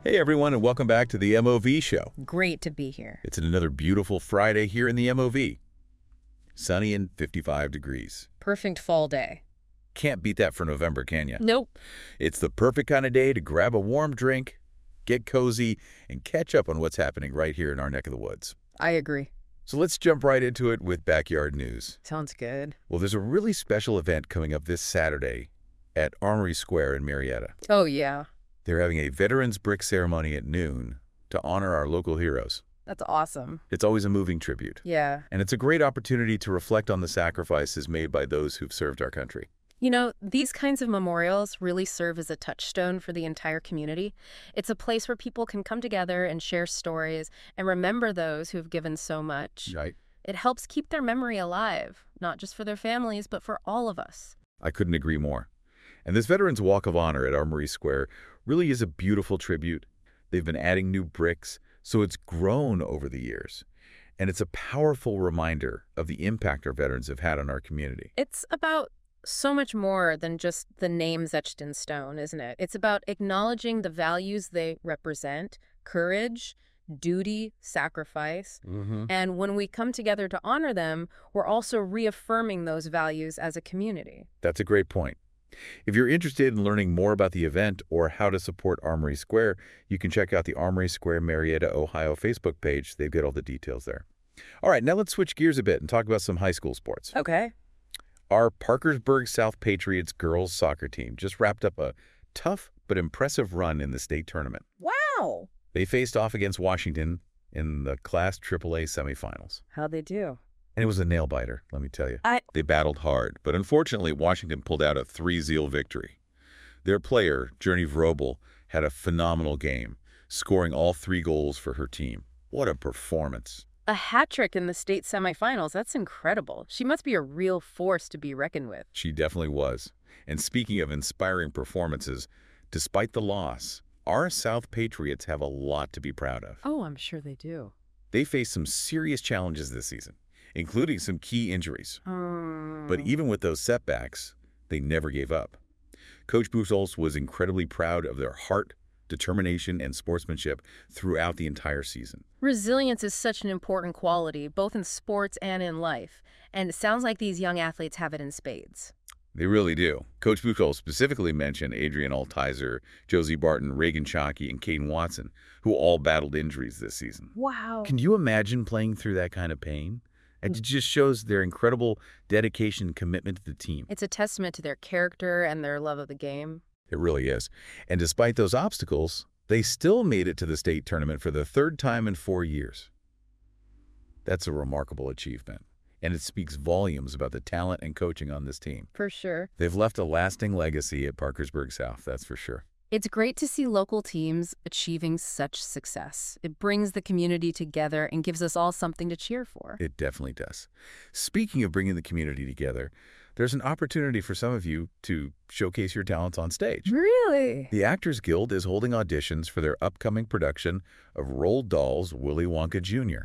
Hey everyone, and welcome back to the MOV show. Great to be here. It's another beautiful Friday here in the MOV. Sunny and 55 degrees. Perfect fall day. Can't beat that for November, can you? Nope. It's the perfect kind of day to grab a warm drink, get cozy, and catch up on what's happening right here in our neck of the woods. I agree. So let's jump right into it with Backyard News. Sounds good. Well, there's a really special event coming up this Saturday at Armory Square in Marietta. Oh, yeah. They're having a Veterans Brick ceremony at noon to honor our local heroes. That's awesome. It's always a moving tribute. Yeah. And it's a great opportunity to reflect on the sacrifices made by those who've served our country. You know, these kinds of memorials really serve as a touchstone for the entire community. It's a place where people can come together and share stories and remember those who've given so much. Right. It helps keep their memory alive, not just for their families, but for all of us. I couldn't agree more. And this Veterans Walk of Honor at Armory Square really is a beautiful tribute. They've been adding new bricks, so it's grown over the years. And it's a powerful reminder of the impact our veterans have had on our community. It's about so much more than just the names etched in stone, isn't it? It's about acknowledging the values they represent: courage, duty, sacrifice. And when we come together to honor them, we're also reaffirming those values as a community. That's a great point. If you're interested in learning more about the event or how to support Armory Square, you can check out the Armory Square Marietta, Ohio Facebook page. They've got all the details there. All right, now let's switch gears a bit and talk about some high school sports. Okay. Our Parkersburg South Patriots girls soccer team just wrapped up a tough but impressive run in the state tournament. Wow. They faced off against Washington in the Class AAA semifinals. How'd they do? And it was a nail-biter, let me tell you. They battled hard, but unfortunately, Washington pulled out a 3-0 victory. Their player, Journey Vrobel, had a phenomenal game, scoring all 3 goals for her team. What a performance. A hat trick in the state semifinals. That's incredible. She must be a real force to be reckoned with. She definitely was. And speaking of inspiring performances, despite the loss, our South Patriots have a lot to be proud of. Oh, I'm sure they do. They faced some serious challenges this season, including some key injuries. But even with those setbacks, they never gave up. Coach Buchholz was incredibly proud of their heart, determination, and sportsmanship throughout the entire season. Resilience is such an important quality, both in sports and in life. And it sounds like these young athletes have it in spades. They really do. Coach Buchholz specifically mentioned Adrian Altizer, Josie Barton, Reagan Shockey, and Caden Watson, who all battled injuries this season. Wow. Can you imagine playing through that kind of pain? It just shows their incredible dedication and commitment to the team. It's a testament to their character and their love of the game. It really is. And despite those obstacles, they still made it to the state tournament for the 3rd time in 4 years. That's a remarkable achievement, and it speaks volumes about the talent and coaching on this team. For sure. They've left a lasting legacy at Parkersburg South, that's for sure. It's great to see local teams achieving such success. It brings the community together and gives us all something to cheer for. It definitely does. Speaking of bringing the community together, there's an opportunity for some of you to showcase your talents on stage. Really? The Actors Guild is holding auditions for their upcoming production of Roald Dahl's Willy Wonka Jr.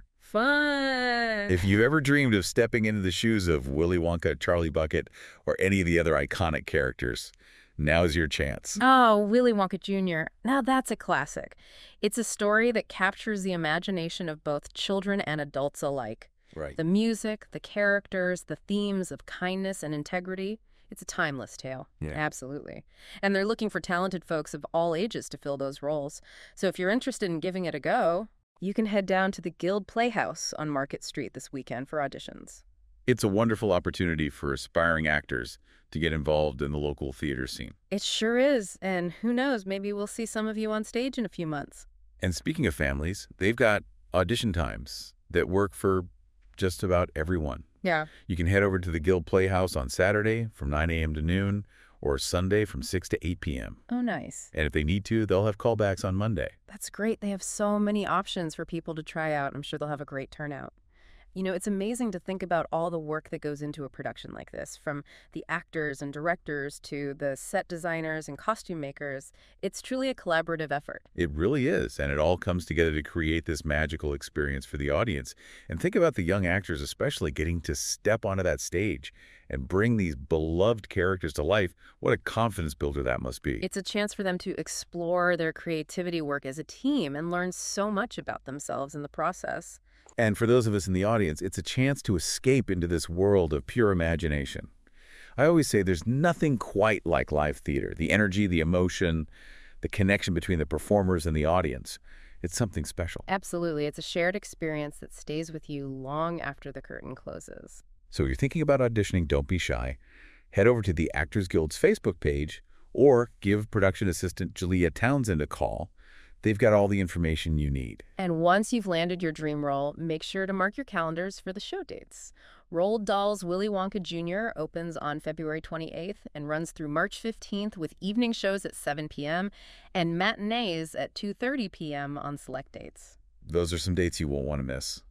Fun. If you've ever dreamed of stepping into the shoes of Willy Wonka, Charlie Bucket, or any of the other iconic characters, now's your chance. Oh, Willy Wonka Jr. Now that's a classic. It's a story that captures the imagination of both children and adults alike. Right. The music, the characters, the themes of kindness and integrity. It's a timeless tale. Yeah. Absolutely. And they're looking for talented folks of all ages to fill those roles. So if you're interested in giving it a go, you can head down to the Guild Playhouse on Market Street this weekend for auditions. It's a wonderful opportunity for aspiring actors to get involved in the local theater scene. It sure is. And who knows, maybe we'll see some of you on stage in a few months. And speaking of families, they've got audition times that work for just about everyone. Yeah. You can head over to the Guild Playhouse on Saturday from 9 a.m. to noon, or Sunday from 6 to 8 p.m. Oh, nice. And if they need to, they'll have callbacks on Monday. That's great. They have so many options for people to try out. I'm sure they'll have a great turnout. You know, it's amazing to think about all the work that goes into a production like this, from the actors and directors to the set designers and costume makers. It's truly a collaborative effort. It really is, and it all comes together to create this magical experience for the audience. And think about the young actors especially getting to step onto that stage and bring these beloved characters to life, what a confidence builder that must be. It's a chance for them to explore their creativity work as a team and learn so much about themselves in the process. And for those of us in the audience, it's a chance to escape into this world of pure imagination. I always say there's nothing quite like live theater. The energy, the emotion, the connection between the performers and the audience. It's something special. Absolutely. It's a shared experience that stays with you long after the curtain closes. So if you're thinking about auditioning, don't be shy. Head over to the Actors Guild's Facebook page or give production assistant Jalea Townsend a call. They've got all the information you need. And once you've landed your dream role, make sure to mark your calendars for the show dates. Roald Dahl's Willy Wonka Jr. opens on February 28th and runs through March 15th with evening shows at 7 p.m. and matinees at 2:30 p.m. on select dates. Those are some dates you won't want to miss.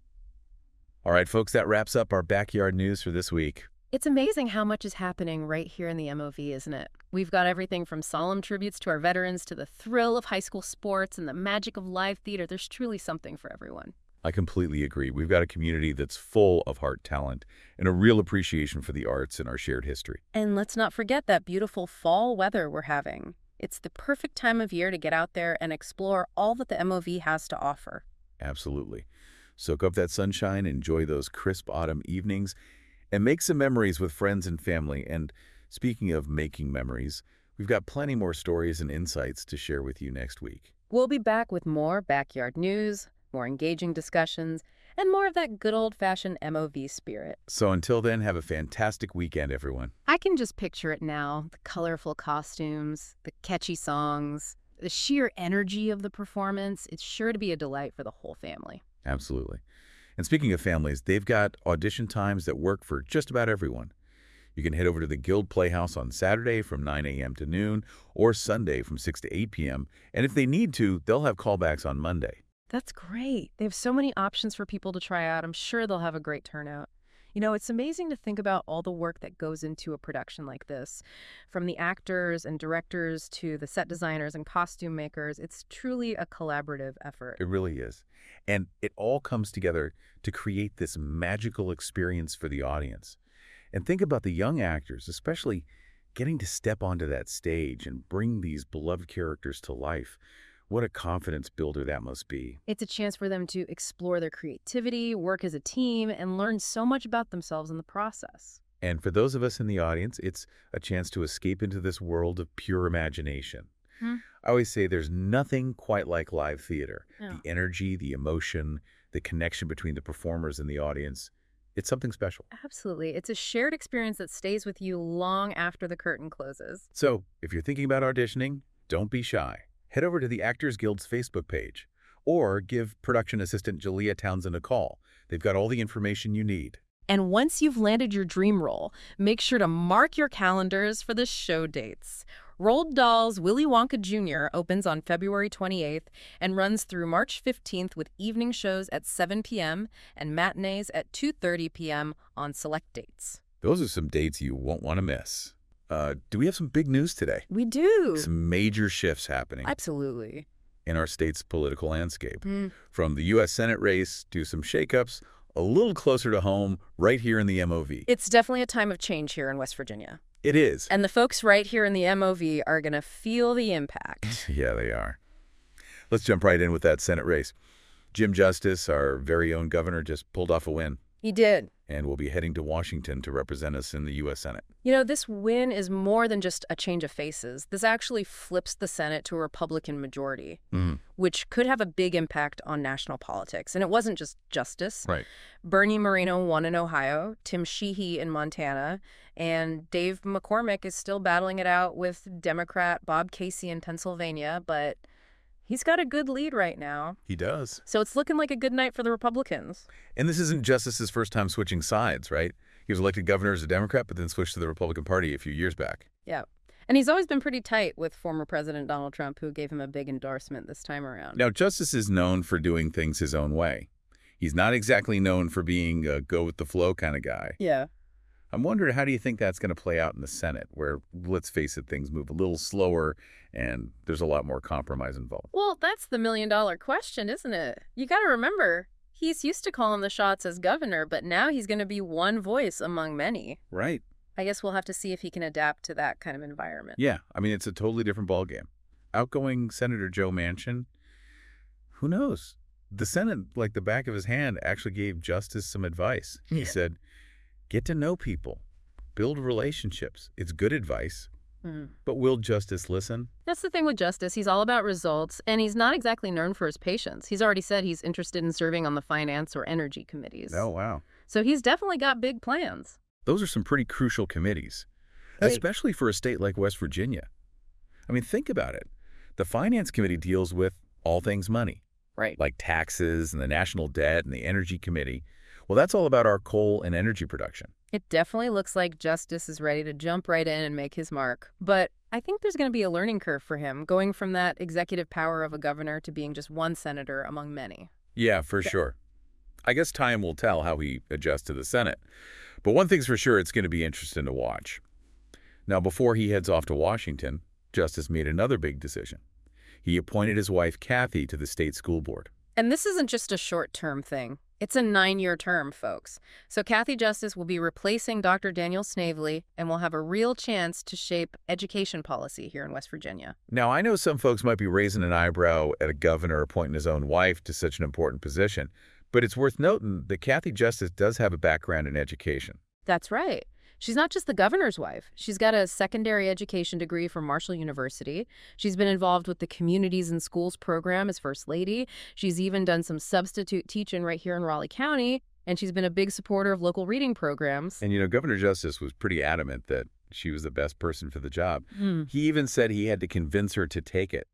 All right, folks, that wraps up our backyard news for this week. It's amazing how much is happening right here in the MOV, isn't it? We've got everything from solemn tributes to our veterans to the thrill of high school sports and the magic of live theater. There's truly something for everyone. I completely agree. We've got a community that's full of heart, talent, and a real appreciation for the arts and our shared history. And let's not forget that beautiful fall weather we're having. It's the perfect time of year to get out there and explore all that the MOV has to offer. Absolutely. Soak up that sunshine, enjoy those crisp autumn evenings, and make some memories with friends and family. And speaking of making memories, we've got plenty more stories and insights to share with you next week. We'll be back with more backyard news, more engaging discussions, and more of that good old-fashioned MOV spirit. So until then, have a fantastic weekend, everyone. I can just picture it now, the colorful costumes, the catchy songs, the sheer energy of the performance. It's sure to be a delight for the whole family. Absolutely. And speaking of families, they've got audition times that work for just about everyone. You can head over to the Guild Playhouse on Saturday from 9 a.m. to noon or Sunday from 6 to 8 p.m. And if they need to, they'll have callbacks on Monday. That's great. They have so many options for people to try out. I'm sure they'll have a great turnout. You know, it's amazing to think about all the work that goes into a production like this. From the actors and directors to the set designers and costume makers, it's truly a collaborative effort. It really is. And it all comes together to create this magical experience for the audience. And think about the young actors, especially getting to step onto that stage and bring these beloved characters to life. What a confidence builder that must be. It's a chance for them to explore their creativity, work as a team, and learn so much about themselves in the process. And for those of us in the audience, it's a chance to escape into this world of pure imagination. I always say there's nothing quite like live theater. Yeah. The energy, the emotion, the connection between the performers and the audience. It's something special. Absolutely. It's a shared experience that stays with you long after the curtain closes. So if you're thinking about auditioning, don't be shy. Head over to the Actors Guild's Facebook page or give production assistant Jalea Townsend a call. They've got all the information you need. And once you've landed your dream role, make sure to mark your calendars for the show dates. Roald Dahl's Willy Wonka Jr. opens on February 28th and runs through March 15th with evening shows at 7 p.m. and matinees at 2:30 p.m. on select dates. Those are some dates you won't want to miss. Do we have some big news today? We do. Some major shifts happening Absolutely. in our state's political landscape. From the U.S. Senate race to some shakeups a little closer to home right here in the MOV. It's definitely a time of change here in West Virginia. It is. And the folks right here in the MOV are going to feel the impact. Yeah, they are. Let's jump right in with that Senate race. Jim Justice, our very own governor, just pulled off a win. He did. And will be heading to Washington to represent us in the U.S. Senate. You know, this win is more than just a change of faces. This actually flips the Senate to a Republican majority, which could have a big impact on national politics. And it wasn't just Justice. Right. Bernie Moreno won in Ohio, Tim Sheehy in Montana, and Dave McCormick is still battling it out with Democrat Bob Casey in Pennsylvania, but he's got a good lead right now. He does. So it's looking like a good night for the Republicans. And this isn't Justice's first time switching sides, right? He was elected governor as a Democrat, but then switched to the Republican Party a few years back. Yeah. And he's always been pretty tight with former President Donald Trump, who gave him a big endorsement this time around. Now, Justice is known for doing things his own way. He's not exactly known for being a go-with-the-flow kind of guy. Yeah. I'm wondering, how do you think that's going to play out in the Senate, where, let's face it, things move a little slower and there's a lot more compromise involved? Well, that's the million-dollar question, isn't it? You got to remember, He's used to calling the shots as governor, but now he's going to be one voice among many. Right. I guess we'll have to see if he can adapt to that kind of environment. Yeah, I mean, it's a totally different ballgame. Outgoing Senator Joe Manchin, who knows? The Senate, like the back of his hand, actually gave Justice some advice. He said, get to know people, build relationships. It's good advice. But will Justice listen? That's the thing with Justice. He's all about results, and he's not exactly known for his patience. He's already said he's interested in serving on the finance or energy committees. Oh, wow. So he's definitely got big plans. Those are some pretty crucial committees, Right. especially for a state like West Virginia. I mean, think about it. The Finance Committee deals with all things money, Right. like taxes and the national debt, and the Energy Committee. Well, that's all about our coal and energy production. It definitely looks like Justice is ready to jump right in and make his mark. But I think there's going to be a learning curve for him, going from that executive power of a governor to being just one senator among many. Yeah, for sure. I guess time will tell how he adjusts to the Senate. But one thing's for sure, it's going to be interesting to watch. Now, before he heads off to Washington, Justice made another big decision. He appointed his wife, Kathy, to the state school board. And this isn't just a short-term thing. It's a 9-year term, folks. So Kathy Justice will be replacing Dr. Daniel Snavely and will have a real chance to shape education policy here in West Virginia. Now, I know some folks might be raising an eyebrow at a governor appointing his own wife to such an important position, but it's worth noting that Kathy Justice does have a background in education. That's right. She's not just the governor's wife. She's got a secondary education degree from Marshall University. She's been involved with the Communities in Schools program as First Lady. She's even done some substitute teaching right here in Raleigh County. And she's been a big supporter of local reading programs. And, Governor Justice was pretty adamant that she was the best person for the job. He even said he had to convince her to take it.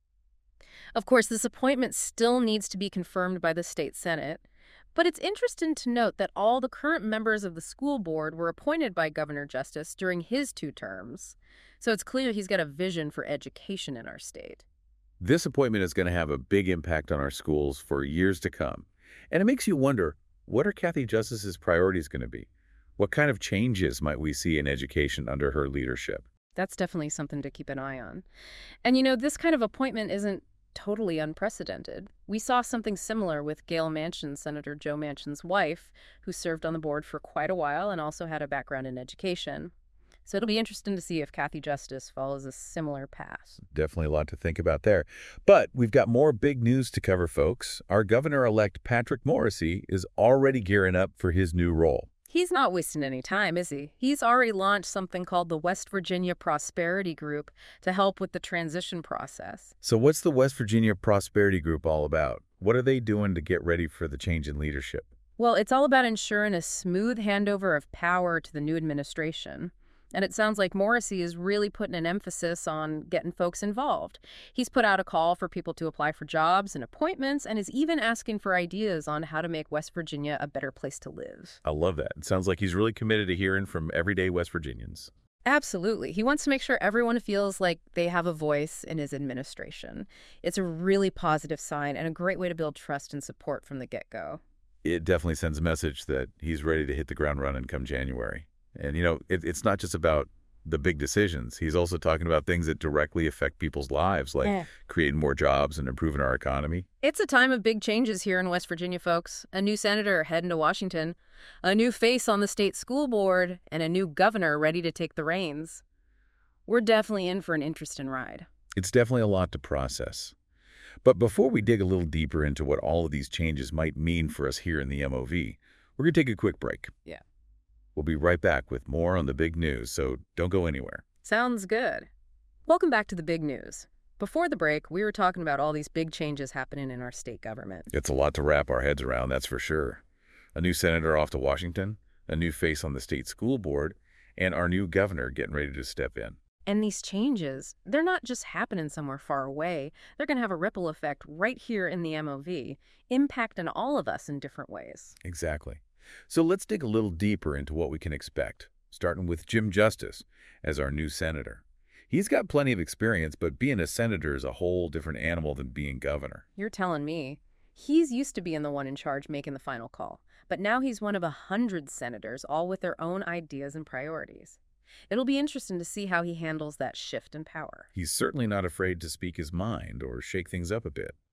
Of course, this appointment still needs to be confirmed by the state Senate. But it's interesting to note that all the current members of the school board were appointed by Governor Justice during his 2 terms. So it's clear he's got a vision for education in our state. This appointment is going to have a big impact on our schools for years to come. And it makes you wonder, what are Kathy Justice's priorities going to be? What kind of changes might we see in education under her leadership? That's definitely something to keep an eye on. And this kind of appointment isn't totally unprecedented. We saw something similar with Gail Manchin, Senator Joe Manchin's wife, who served on the board for quite a while and also had a background in education. So it'll be interesting to see if Kathy Justice follows a similar path. Definitely a lot to think about there. But we've got more big news to cover, folks. Our governor-elect Patrick Morrisey is already gearing up for his new role. He's not wasting any time, is he? He's already launched something called the West Virginia Prosperity Group to help with the transition process. So what's the West Virginia Prosperity Group all about? What are they doing to get ready for the change in leadership? Well, it's all about ensuring a smooth handover of power to the new administration. And it sounds like Morrisey is really putting an emphasis on getting folks involved. He's put out a call for people to apply for jobs and appointments and is even asking for ideas on how to make West Virginia a better place to live. I love that. It sounds like he's really committed to hearing from everyday West Virginians. Absolutely. He wants to make sure everyone feels like they have a voice in his administration. It's a really positive sign and a great way to build trust and support from the get-go. It definitely sends a message that he's ready to hit the ground running come January. And, it's not just about the big decisions. He's also talking about things that directly affect people's lives, like creating more jobs and improving our economy. It's a time of big changes here in West Virginia, folks. A new senator heading to Washington, a new face on the state school board, and a new governor ready to take the reins. We're definitely in for an interesting ride. It's definitely a lot to process. But before we dig a little deeper into what all of these changes might mean for us here in the MOV, we're going to take a quick break. Yeah. We'll be right back with more on the big news, so don't go anywhere. Sounds good. Welcome back to the big news. Before the break, we were talking about all these big changes happening in our state government. It's a lot to wrap our heads around, that's for sure. A new senator off to Washington, a new face on the state school board, and our new governor getting ready to step in. And these changes, they're not just happening somewhere far away. They're going to have a ripple effect right here in the MOV, impacting all of us in different ways. Exactly. So let's dig a little deeper into what we can expect, starting with Jim Justice as our new senator. He's got plenty of experience, but being a senator is a whole different animal than being governor. You're telling me. He's used to being the one in charge making the final call, but now he's one of 100 senators, all with their own ideas and priorities. It'll be interesting to see how he handles that shift in power. He's certainly not afraid to speak his mind or shake things up a bit.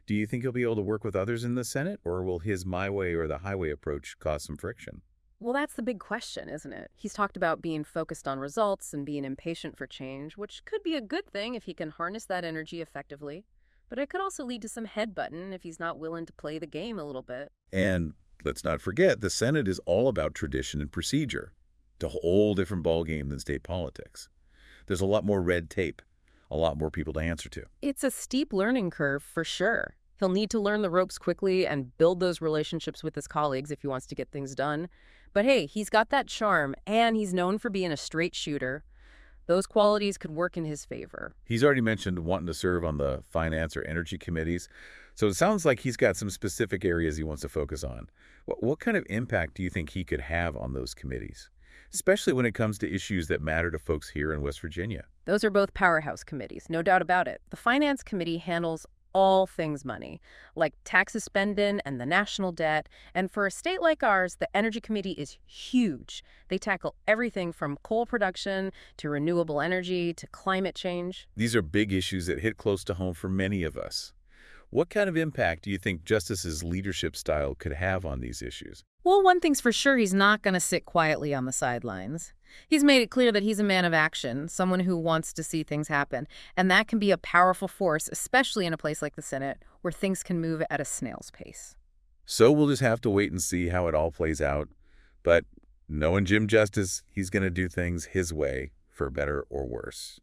Do you think he'll be able to work with others in the Senate, or will his my way or the highway approach cause some friction? Well, that's the big question, isn't it? He's talked about being focused on results and being impatient for change, which could be a good thing if he can harness that energy effectively. But it could also lead to some headbutting if he's not willing to play the game a little bit. And let's not forget, the Senate is all about tradition and procedure. It's a whole different ballgame than state politics. There's a lot more red tape, a lot more people to answer to. It's a steep learning curve for sure. He'll need to learn the ropes quickly and build those relationships with his colleagues if he wants to get things done. But hey, he's got that charm, and he's known for being a straight shooter. Those qualities could work in his favor. He's already mentioned wanting to serve on the finance or energy committees, so it sounds like he's got some specific areas he wants to focus on. What kind of impact do you think he could have on those committees, especially when it comes to issues that matter to folks here in West Virginia? Those are both powerhouse committees, no doubt about it. The Finance Committee handles all things money, like taxes spending and the national debt. And for a state like ours, the Energy Committee is huge. They tackle everything from coal production to renewable energy to climate change. These are big issues that hit close to home for many of us. What kind of impact do you think Justice's leadership style could have on these issues? Well, one thing's for sure, he's not going to sit quietly on the sidelines. He's made it clear that he's a man of action, someone who wants to see things happen. And that can be a powerful force, especially in a place like the Senate, where things can move at a snail's pace. So we'll just have to wait and see how it all plays out. But knowing Jim Justice, he's going to do things his way, for better or worse.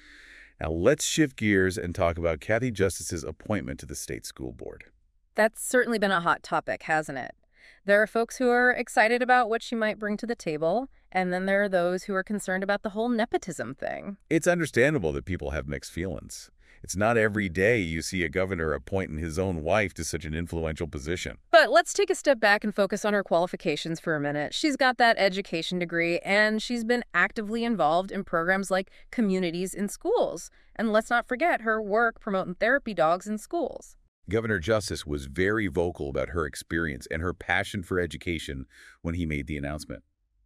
Now let's shift gears and talk about Kathy Justice's appointment to the state school board. That's certainly been a hot topic, hasn't it? There are folks who are excited about what she might bring to the table, and then there are those who are concerned about the whole nepotism thing. It's understandable that people have mixed feelings. It's not every day you see a governor appointing his own wife to such an influential position. But let's take a step back and focus on her qualifications for a minute. She's got that education degree, and she's been actively involved in programs like Communities in Schools. And let's not forget her work promoting therapy dogs in schools. Governor Justice was very vocal about her experience and her passion for education when he made the announcement.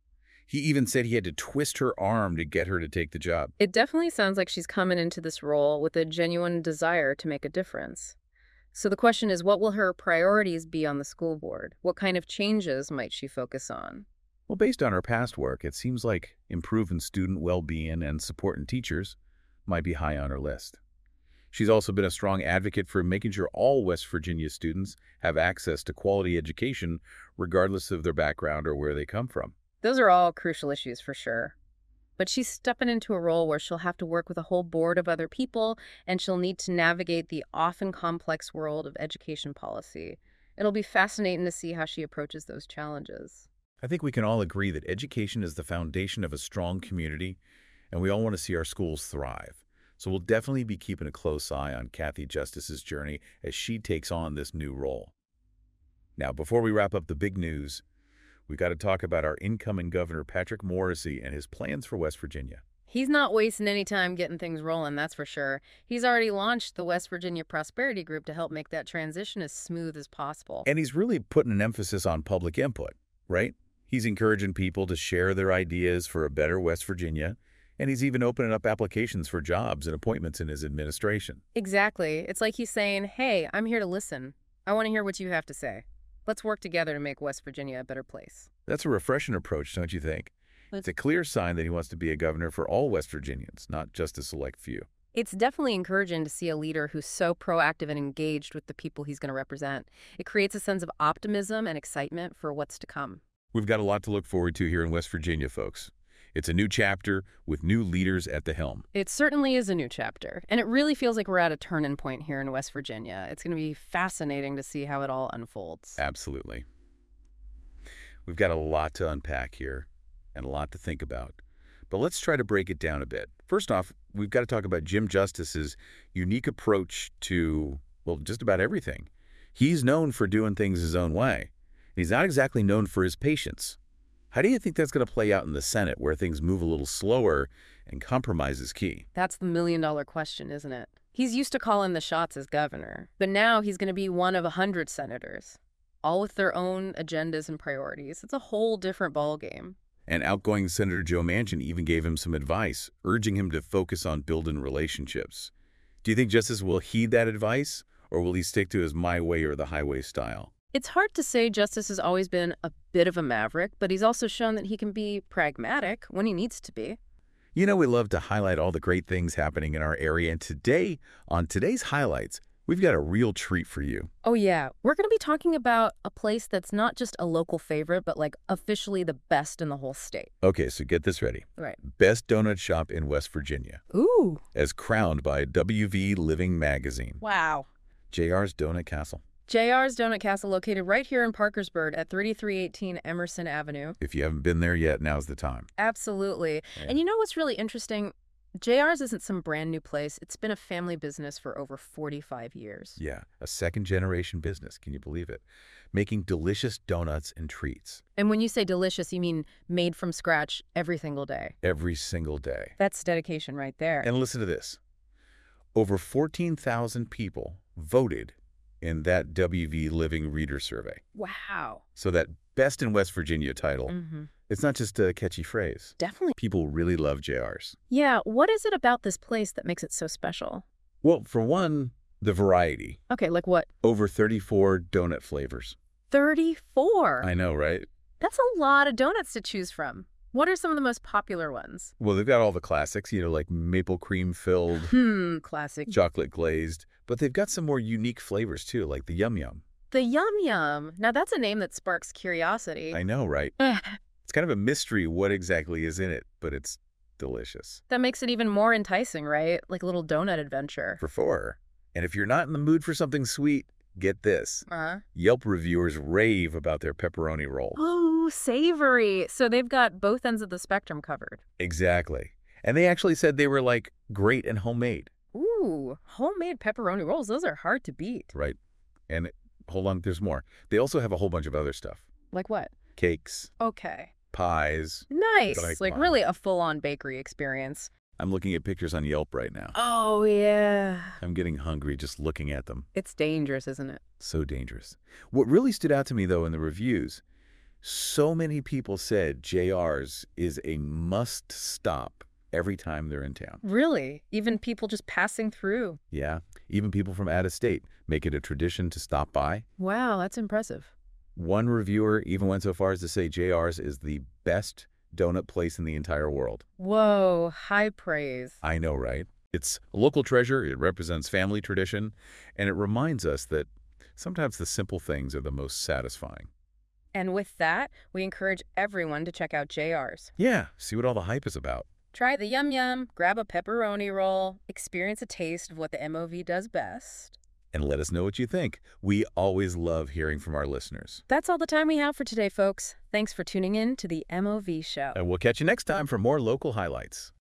He even said he had to twist her arm to get her to take the job. It definitely sounds like she's coming into this role with a genuine desire to make a difference. So the question is, what will her priorities be on the school board? What kind of changes might she focus on? Well, based on her past work, it seems like improving student well-being and supporting teachers might be high on her list. She's also been a strong advocate for making sure all West Virginia students have access to quality education, regardless of their background or where they come from. Those are all crucial issues for sure. But she's stepping into a role where she'll have to work with a whole board of other people, and she'll need to navigate the often complex world of education policy. It'll be fascinating to see how she approaches those challenges. I think we can all agree that education is the foundation of a strong community, and we all want to see our schools thrive. So we'll definitely be keeping a close eye on Kathy Justice's journey as she takes on this new role. Now, before we wrap up the big news, we've got to talk about our incoming Governor Patrick Morrisey and his plans for West Virginia. He's not wasting any time getting things rolling, that's for sure. He's already launched the West Virginia Prosperity Group to help make that transition as smooth as possible. And he's really putting an emphasis on public input, right? He's encouraging people to share their ideas for a better West Virginia, and he's even opening up applications for jobs and appointments in his administration. Exactly. It's like he's saying, hey, I'm here to listen. I want to hear what you have to say. Let's work together to make West Virginia a better place. That's a refreshing approach, don't you think? It's a clear sign that he wants to be a governor for all West Virginians, not just a select few. It's definitely encouraging to see a leader who's so proactive and engaged with the people he's going to represent. It creates a sense of optimism and excitement for what's to come. We've got a lot to look forward to here in West Virginia, folks. It's a new chapter with new leaders at the helm. It certainly is a new chapter, and it really feels like we're at a turning point here in West Virginia. It's going to be fascinating to see how it all unfolds. Absolutely. We've got a lot to unpack here and a lot to think about, but let's try to break it down a bit. First off, we've got to talk about Jim Justice's unique approach to, well, just about everything. He's known for doing things his own way. He's not exactly known for his patience. How do you think that's going to play out in the Senate, where things move a little slower and compromise is key? That's the million-dollar question, isn't it? He's used to calling the shots as governor, but now he's going to be one of 100 senators, all with their own agendas and priorities. It's a whole different ballgame. And outgoing Senator Joe Manchin even gave him some advice, urging him to focus on building relationships. Do you think Justice will heed that advice, Or will he stick to his my way or the highway style? It's hard to say. Justice has always been a bit of a maverick, but he's also shown that he can be pragmatic when he needs to be. You know, we love to highlight all the great things happening in our area, and today, on today's highlights, we've got a real treat for you. Oh yeah, we're going to be talking about a place that's not just a local favorite, but like officially the best in the whole state. Okay, so get this ready. Right. Best donut shop in West Virginia, Ooh. as crowned by WV Living Magazine. Wow. JR's Donut Castle. JR's Donut Castle, located right here in Parkersburg at 3318 Emerson Avenue. If you haven't been there yet, now's the time. Absolutely. Yeah. And you know what's really interesting? JR's isn't some brand new place. It's been a family business for over 45 years. Yeah, a second-generation business, can you believe it? Making delicious donuts and treats. And when you say delicious, you mean made from scratch every single day. Every single day. That's dedication right there. And listen to this. Over 14,000 people voted in that WV Living Reader Survey. Wow. So that Best in West Virginia title, Mm-hmm. it's not just a catchy phrase. Definitely. People really love JR's. Yeah, what is it about this place that makes it so special? Well, for one, the variety. Okay, like what? Over 34 donut flavors. 34. I know, right? That's a lot of donuts to choose from. What are some of the most popular ones? Well, they've got all the classics, you know, like maple cream filled, Classic. chocolate glazed, but they've got some more unique flavors too, like the Yum Yum. The Yum Yum. Now that's a name that sparks curiosity. I know, right? It's kind of a mystery what exactly is in it, but it's delicious. That makes it even more enticing, right? Like a little donut adventure. For four. And if you're not in the mood for something sweet, get this. Yelp reviewers rave about their pepperoni roll. Oh, savory. So they've got both ends of the spectrum covered. Exactly. And they actually said they were like great and homemade. Ooh, homemade pepperoni rolls. Those are hard to beat. Right. And hold on, there's more. They also have a whole bunch of other stuff. Like what? Cakes, Okay. pies. Nice. Like really a full-on bakery experience. I'm looking at pictures on Yelp right now. Oh, yeah. I'm getting hungry just looking at them. It's dangerous, isn't it? So dangerous. What really stood out to me, though, in the reviews, so many people said JR's is a must-stop every time they're in town. Really? Even people just passing through? Yeah, even people from out of state make it a tradition to stop by. Wow, that's impressive. One reviewer even went so far as to say JR's is the best donut place in the entire world. Whoa, high praise. I know, right? It's a local treasure, it represents family tradition, and it reminds us that sometimes the simple things are the most satisfying. And with that, we encourage everyone to check out JR's. Yeah, see what all the hype is about. Try the Yum Yum, grab a pepperoni roll, experience a taste of what the MOV does best. And let us know what you think. We always love hearing from our listeners. That's all the time we have for today, folks. Thanks for tuning in to the MOV Show. And we'll catch you next time for more local highlights.